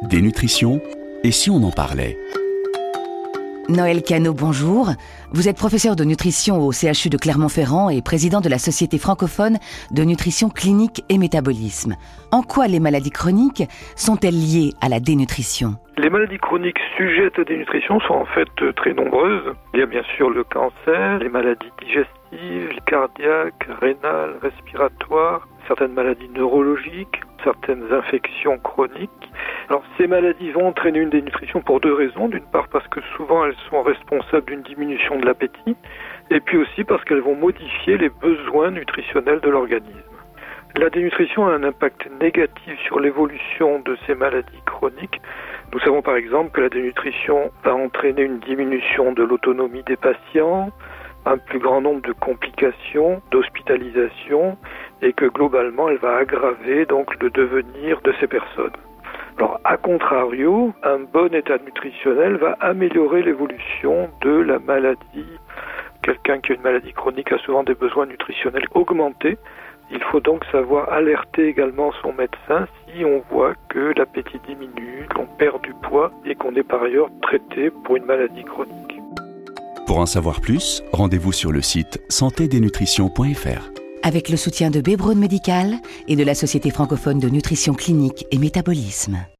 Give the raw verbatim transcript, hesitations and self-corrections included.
Dénutrition, et si on en parlait ? Noël Cano, bonjour. Vous êtes professeur de nutrition au C H U de Clermont-Ferrand et président de la Société francophone de nutrition clinique et métabolisme. En quoi les maladies chroniques sont-elles liées à la dénutrition ? Les maladies chroniques sujettes à dénutrition sont en fait très nombreuses. Il y a bien sûr le cancer, les maladies digestives, cardiaques, rénales, respiratoires, certaines maladies neurologiques, certaines infections chroniques. Alors ces maladies vont entraîner une dénutrition pour deux raisons. D'une part parce que souvent elles sont responsables d'une diminution de l'appétit, et puis aussi parce qu'elles vont modifier les besoins nutritionnels de l'organisme. La dénutrition a un impact négatif sur l'évolution de ces maladies chroniques. Nous savons par exemple que la dénutrition va entraîner une diminution de l'autonomie des patients, un plus grand nombre de complications, d'hospitalisation, et que globalement elle va aggraver donc le devenir de ces personnes. Alors, à contrario, un bon état nutritionnel va améliorer l'évolution de la maladie. Quelqu'un qui a une maladie chronique a souvent des besoins nutritionnels augmentés. Il faut donc savoir alerter également son médecin si on voit que l'appétit diminue, qu'on perd du poids et qu'on est par ailleurs traité pour une maladie chronique. Pour en savoir plus, rendez-vous sur le site santé dénutrition point f r. Avec le soutien de Bebron Médical et de la Société francophone de nutrition clinique et métabolisme.